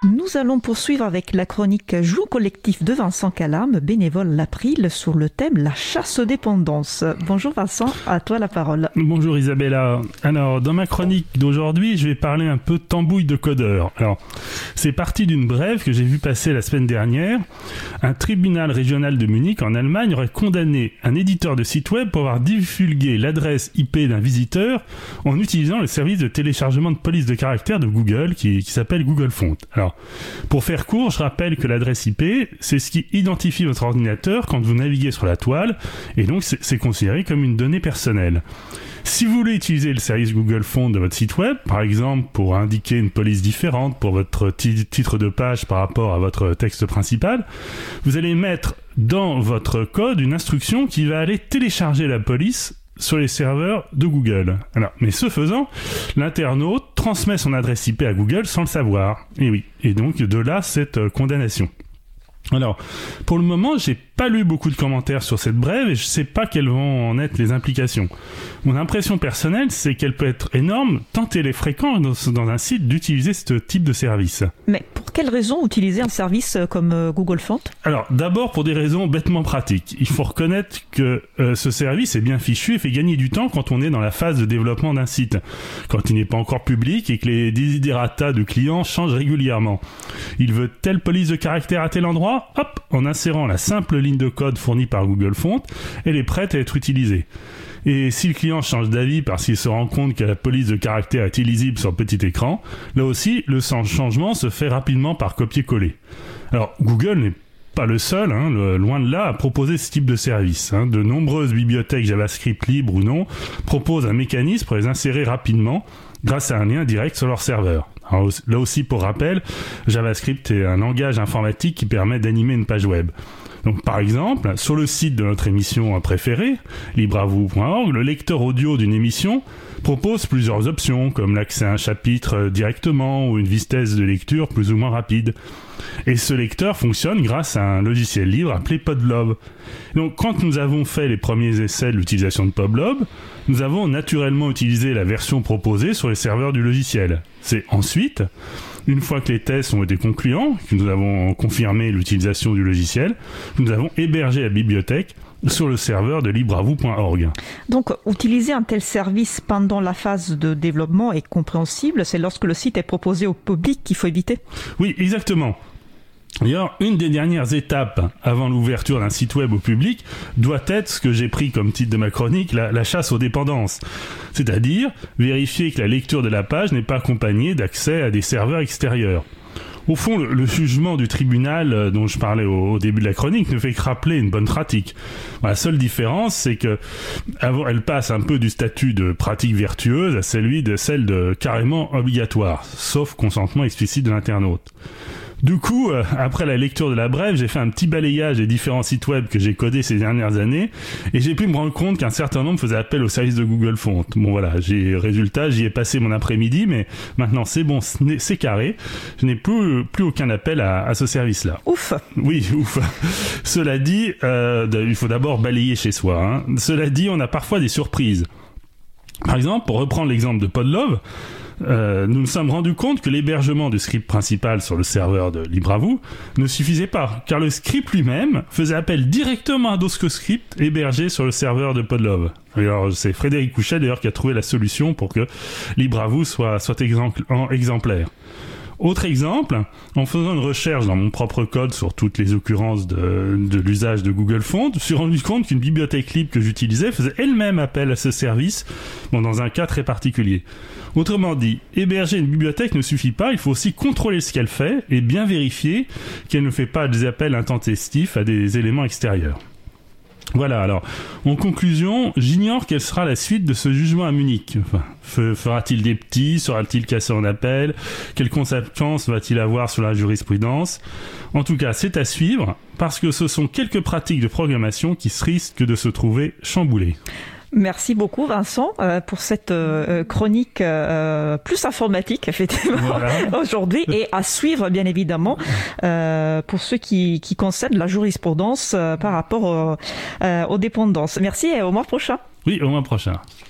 Nous allons poursuivre avec la chronique Joue collectif de Vincent Calam, bénévole l'April, sur le thème la chasse aux dépendances. Bonjour Vincent, à toi la parole. Bonjour Isabella. Alors, dans ma chronique d'aujourd'hui, je vais parler un peu tambouille de codeur. Alors, c'est parti d'une brève que j'ai vue passer la semaine dernière. Un tribunal régional de Munich, en Allemagne, aurait condamné un éditeur de site web pour avoir divulgué l'adresse IP d'un visiteur en utilisant le service de téléchargement de police de caractère de Google qui s'appelle Google Font. Alors, pour faire court, je rappelle que l'adresse IP, c'est ce qui identifie votre ordinateur quand vous naviguez sur la toile, et donc c'est considéré comme une donnée personnelle. Si vous voulez utiliser le service Google Font de votre site web, par exemple pour indiquer une police différente pour votre titre de page par rapport à votre texte principal, vous allez mettre dans votre code une instruction qui va aller télécharger la police sur les serveurs de Google. Alors, mais ce faisant, l'internaute transmet son adresse IP à Google sans le savoir. Et oui, et donc de là cette condamnation. Alors, pour le moment, j'ai pas lu beaucoup de commentaires sur cette brève et je sais pas quelles vont en être les implications. Mon impression personnelle, c'est qu'elle peut être énorme tant elle est fréquente dans un site d'utiliser ce type de service. Mais pour quelles raisons utiliser un service comme Google Font ? Alors, d'abord pour des raisons bêtement pratiques. Il faut reconnaître que ce service est bien fichu et fait gagner du temps quand on est dans la phase de développement d'un site, quand il n'est pas encore public et que les desiderata de clients changent régulièrement. Il veut telle police de caractère à tel endroit, hop, en insérant la simple ligne de code fournie par Google Font, elle est prête à être utilisée. Et si le client change d'avis parce qu'il se rend compte que la police de caractère est illisible sur le petit écran, là aussi, le changement se fait rapidement par copier-coller. Alors, Google n'est pas le seul, loin de là, à proposer ce type de service. De nombreuses bibliothèques JavaScript libres ou non proposent un mécanisme pour les insérer rapidement grâce à un lien direct sur leur serveur. Alors, là aussi, pour rappel, JavaScript est un langage informatique qui permet d'animer une page web. Donc, par exemple, sur le site de notre émission préférée, libreavoue.org, le lecteur audio d'une émission propose plusieurs options, comme l'accès à un chapitre directement ou une vitesse de lecture plus ou moins rapide. Et ce lecteur fonctionne grâce à un logiciel libre appelé Podblob. Donc, quand nous avons fait les premiers essais de l'utilisation de Podblob, nous avons naturellement utilisé la version proposée sur les serveurs du logiciel. C'est ensuite, une fois que les tests ont été concluants, que nous avons confirmé l'utilisation du logiciel, nous avons hébergé la bibliothèque sur le serveur de libreavoue.org. Donc, utiliser un tel service pendant la phase de développement est compréhensible, c'est lorsque le site est proposé au public qu'il faut éviter ? Oui, exactement. D'ailleurs, une des dernières étapes avant l'ouverture d'un site web au public doit être ce que j'ai pris comme titre de ma chronique, la chasse aux dépendances. C'est-à-dire vérifier que la lecture de la page n'est pas accompagnée d'accès à des serveurs extérieurs. Au fond, le jugement du tribunal dont je parlais au début de la chronique ne fait que rappeler une bonne pratique. La seule différence, c'est que elle passe un peu du statut de pratique vertueuse à celle de carrément obligatoire, sauf consentement explicite de l'internaute. Du coup, après la lecture de la brève, j'ai fait un petit balayage des différents sites web que j'ai codés ces dernières années et j'ai pu me rendre compte qu'un certain nombre faisaient appel au service de Google Font. Bon voilà, j'y ai passé mon après-midi, mais maintenant c'est bon, c'est carré. Je n'ai plus aucun appel à ce service-là. Ouf. Oui, ouf. Cela dit, il faut d'abord balayer chez soi. Cela dit, on a parfois des surprises. Par exemple, pour reprendre l'exemple de Podlove, nous nous sommes rendus compte que l'hébergement du script principal sur le serveur de LibreAvoue ne suffisait pas, car le script lui-même faisait appel directement à d'autres scripts hébergés sur le serveur de Podlove. Alors, c'est Frédéric Couchet d'ailleurs qui a trouvé la solution pour que LibreAvoue soit exemplaire. Autre exemple, en faisant une recherche dans mon propre code sur toutes les occurrences de l'usage de Google Font, je me suis rendu compte qu'une bibliothèque libre que j'utilisais faisait elle-même appel à ce service, dans un cas très particulier. Autrement dit, héberger une bibliothèque ne suffit pas, il faut aussi contrôler ce qu'elle fait et bien vérifier qu'elle ne fait pas des appels intempestifs à des éléments extérieurs. Voilà, alors, en conclusion, j'ignore quelle sera la suite de ce jugement à Munich. Fera-t-il des petits ? Sera-t-il cassé en appel ? Quelles conséquences va-t-il avoir sur la jurisprudence ? En tout cas, c'est à suivre, parce que ce sont quelques pratiques de programmation qui risquent de se trouver chamboulées. Merci beaucoup Vincent pour cette chronique plus informatique effectivement aujourd'hui et à suivre bien évidemment pour ceux qui concernent la jurisprudence par rapport aux dépendances. Merci et au mois prochain. Oui, au mois prochain.